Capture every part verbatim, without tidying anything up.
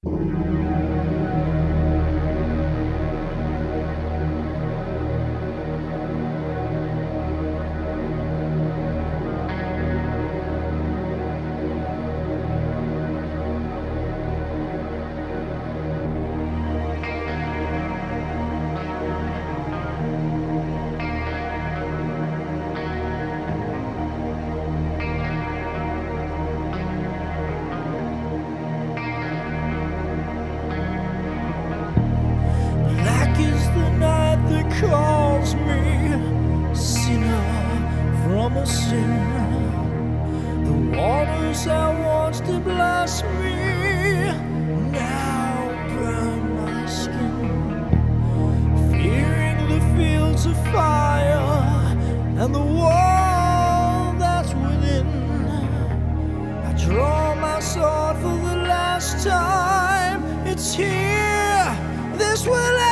Calls me sinner from a sin. The waters that once did bless me now burn my skin. Fearing the fields of fire and the war that's within, I draw my sword for the last time. It's here, this will end.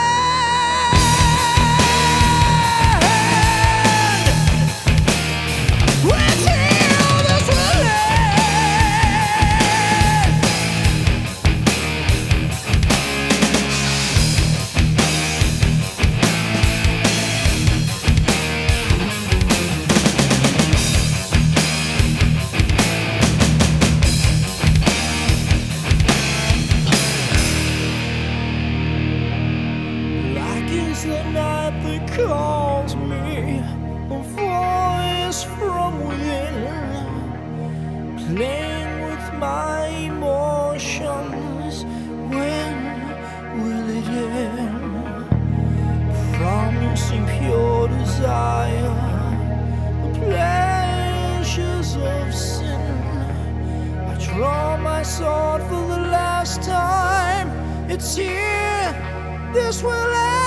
The night that calls me, a voice from within, playing with my emotions. When will it end? Promising pure desire, the pleasures of sin. I draw my sword for the last time. It's here, this will end.